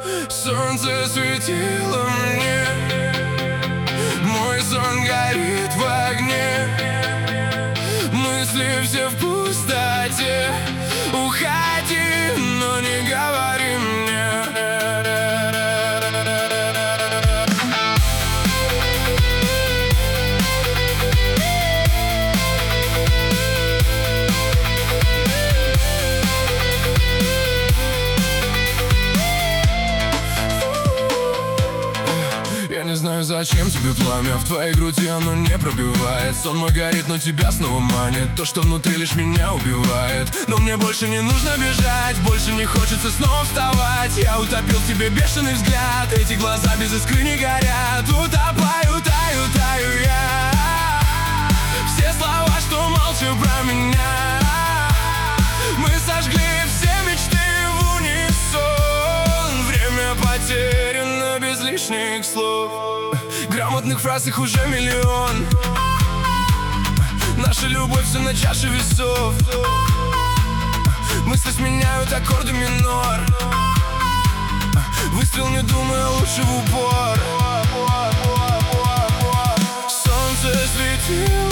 Солнце светило мне, мой сон горит в огне. Мысли все в пустоте, уходи, но не говори мне. Я не знаю, зачем тебе пламя в твоей груди, оно не пробивает. Сон мой горит, но тебя снова манит. То, что внутри, лишь меня убивает. Но мне больше не нужно бежать, больше не хочется снова вставать. Я утопил в тебе бешеный взгляд, эти глаза без искры не горят. Утопаю, таю, таю я. Все слова, что молчу про меня, мы сожгли все мечты в унисон. Время потеряно без лишних слов. Грамотных фраз их уже миллион. Наша любовь все на чаше весов. Мысли сменяют аккорды минор. Выстрел, не думая, лучше в упор. Солнце светило